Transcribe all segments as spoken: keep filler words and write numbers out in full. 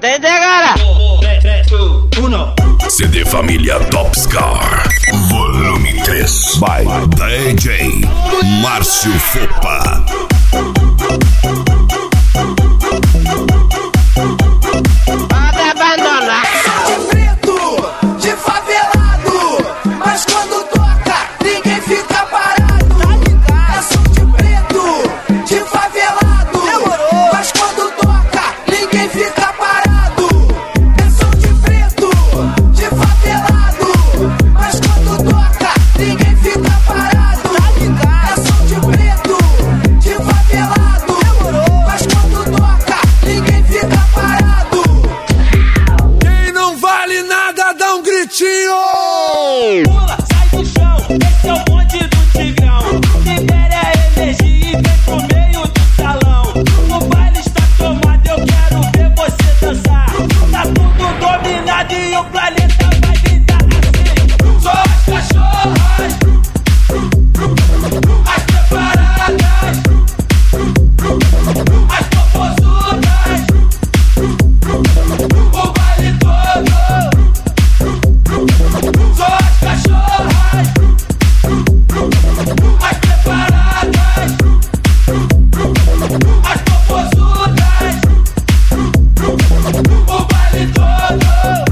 Entende, cara? C D Família Topscar Volume três by D J Márcio Fopa. Pode abandonar. De preto, de favelado, mas quando toca, ninguém fica parado. É som de preto, de favelado, mas quando toca, ninguém fica parado. É som de preto, de favelado, mas quando toca, ninguém fica parado. É som de preto, de favelado, mas quando toca, ninguém fica parado. Quem não vale nada dá um gritinho. Pula, sai do chão, esse é o bonde do Tigrão. Libere a energia e vem pro meio do salão. O baile está tomado, eu quero ver você dançar. Tá tudo dominado e o planeta vai gritar assim. Só as cachorras, as preparadas, as popozudas, o baile todo. Só as cachorras, as preparadas, as popozudas, o baile todo.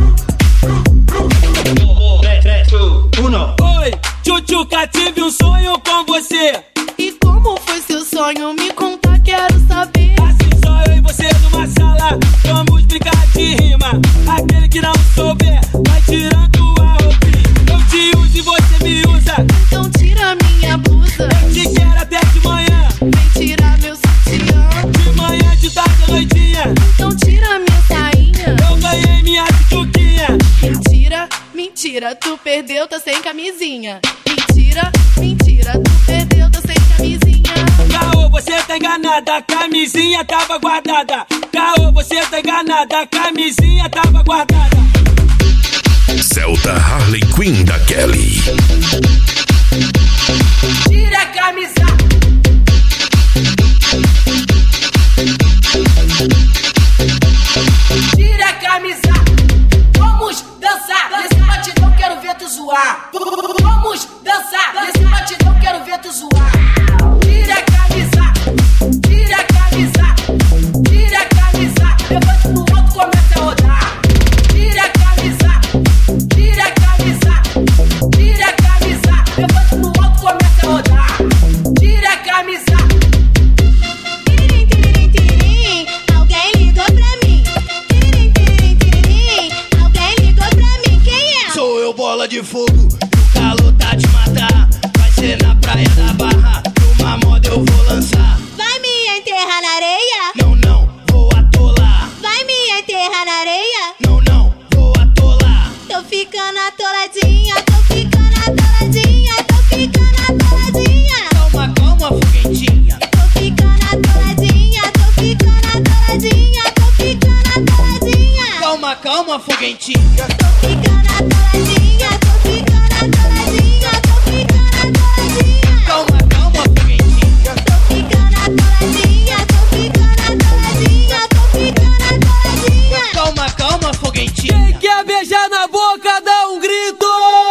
Oi, Tchutchuca, tive um sonho com você. E como foi seu sonho? Me conta, quero saber. Assim só eu e você numa sala, vamos brincar de rima. Aquele que não souber, vai tirando a roupinha. Eu te uso e você me usa. Então tira minha blusa. Eu te quero até de manhã. Vem tirar meu sutiã. De manhã, de tarde, noitinha. Então tira minha sainha. Eu ganhei minha tchutchuquinha. Mentira, mentira, tu perdeu, tá sem camisinha. Mentira, mentira, tu perdeu, tá sem camisinha. Caô, você tá enganada, a camisinha tava guardada. Caô, você tá enganada, a camisinha tava guardada. Celta Harley Quinn da Kelly. Tira a camisa. Tira a camisa. Vamos dançar nesse batidão, quero ver tu zoar. Vamos dançar nesse batidão, quero ver tu zoar. Tira a camisa. Tira a camisa. Tira a camisa. Levante no alto, comece a rodar. Tira a camisa. Tira a camisa. Tira a camisa. Levante no alto, comece a rodar. Tira a camisa. Tiririm, tiririm, tiririm, alguém ligou pra mim. Tiririm, tiririm, tiririm, alguém ligou pra mim. Quem é? Sou eu, bola de fogo, o calor tá te matar. Vai ser na praia da Barra, numa moda eu vou lançar. Vai me enterrar na areia? Não, não, vou atolar. Vai me enterrar na areia? Não, não, vou atolar. Tô ficando atoladinha, tô ficando atoladinha, tô ficando atoladinha. Calma, calma, foguetinha. Tô ficando atoladinha, tô ficando atoladinha, tô ficando atoladinha. Calma, calma, foguetinha. Tô ficando atoladinha, tô ficando atoladinha, tô ficando atoladinha. Calma, calma, foguetinha. Tô ficando atoladinha, tô ficando atoladinha, tô ficando atoladinha. Calma, calma, foguetinha. Quem quer beijar na boca, dá um grito.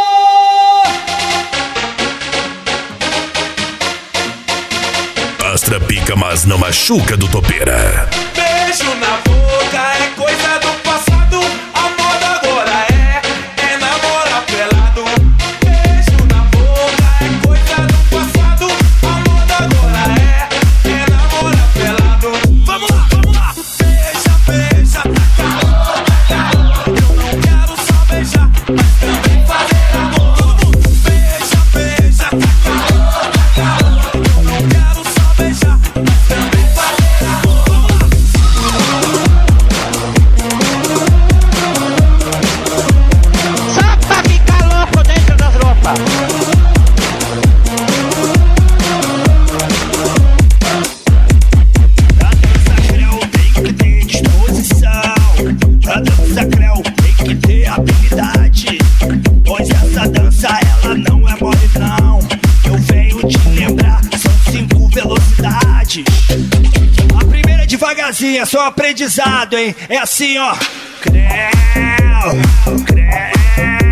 Astra pica, mas não machuca do topeira. Beijo na boca é coisa do passado. A moda agora é, é namorar pelado. Beijo na boca é coisa do passado. A moda agora é, é namorar pelado. Vamos lá, vamos lá. Beija, beija, taca, taca. Eu não quero só beijar, mas também fazer amor. Todo mundo. Beija, beija, taca, taca. Eu não quero só beijar, mas também fazer amor. Vamos lá. novinha, só aprendizado, hein? É assim, ó. Creu, creu,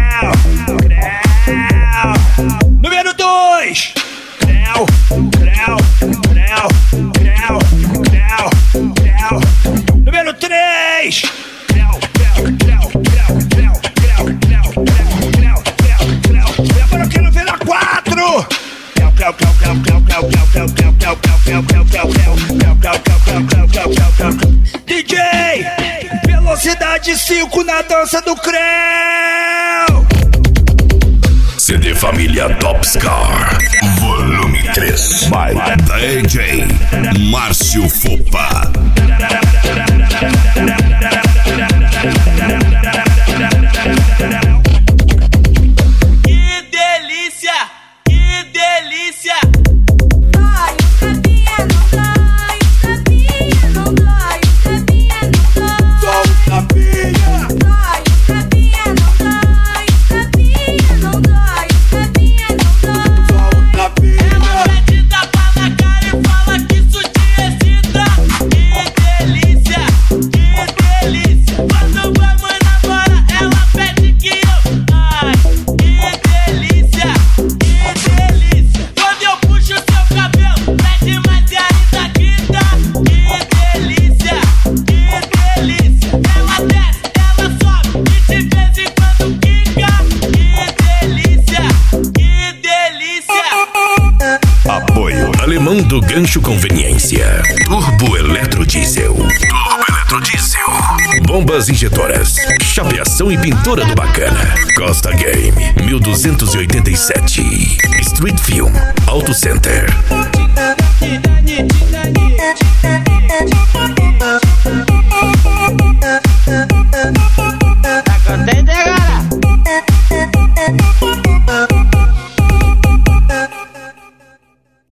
creu. Número dois. Creu, creu, creu, creu, creu, creu. Número três. Creu, creu, creu, creu, creu, creu, creu, creu, creu, creu, creu. Agora eu quero ver a quatro. Creu, creu, creu, creu, creu, creu, creu, creu, creu, creu, creu, creu, creu, creu, creu, creu, creu, creu, creu, creu. D J, velocidade cinco na dança do creu. C D Família Topscar, volume três, by D J Márcio Fopa. Que delícia, que delícia. Dói, o capinha não dói, o capinha não dói, o capinha não dói. Só o capinha. Dói, o capinha não dói, o capinha não dói, o capinha não dói. Só o capinha. Ela mete tapa na cara e fala que isso te excita. Que delícia, que delícia. Quando vamos namorar, ela pede que eu. Ai, que delícia, que delícia. Quando eu puxo seu cabelo, pede mais e ainda grita. Que delícia, que delícia. Ela desce, ela sobe e de vez em quando quica. Que delícia, que delícia. Apoio Alemão do Gancho Conveniência. Turbo Eletrodiesel. Turbo Eletrodiesel. Bombas injetoras. Chapeação e pintura do Bacana. Costa Game mil duzentos e oitenta e sete. Street Film Auto Center.